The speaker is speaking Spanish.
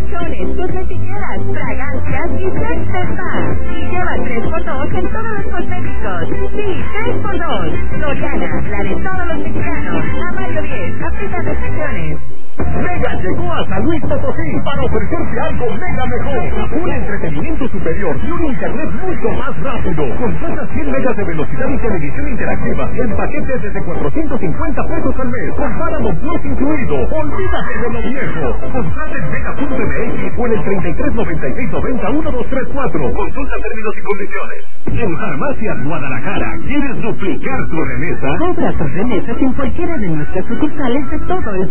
colchones, tus lechilleras, fragancias y sex spa. Y lleva 3x2 en todos los cosméticos. Sí, 3x2. Soriana, la de todos los mexicanos. A Mayo 10, aplica restricciones. Mega llegó a San Luis Potosí para ofrecerte algo mega mejor. Un entretenimiento superior y un internet mucho más rápido. Contrata 100 megas de velocidad y televisión interactiva en paquetes desde 450 pesos al mes. Con Paramount Plus incluido. Olvídate de lo viejo. Contrata en mega.mx o en el 3396901234. Consulta términos y condiciones. En Farmacias Guadalajara, ¿quieres duplicar tu remesa? Compra tus remesas en cualquiera de nuestras sucursales de todo el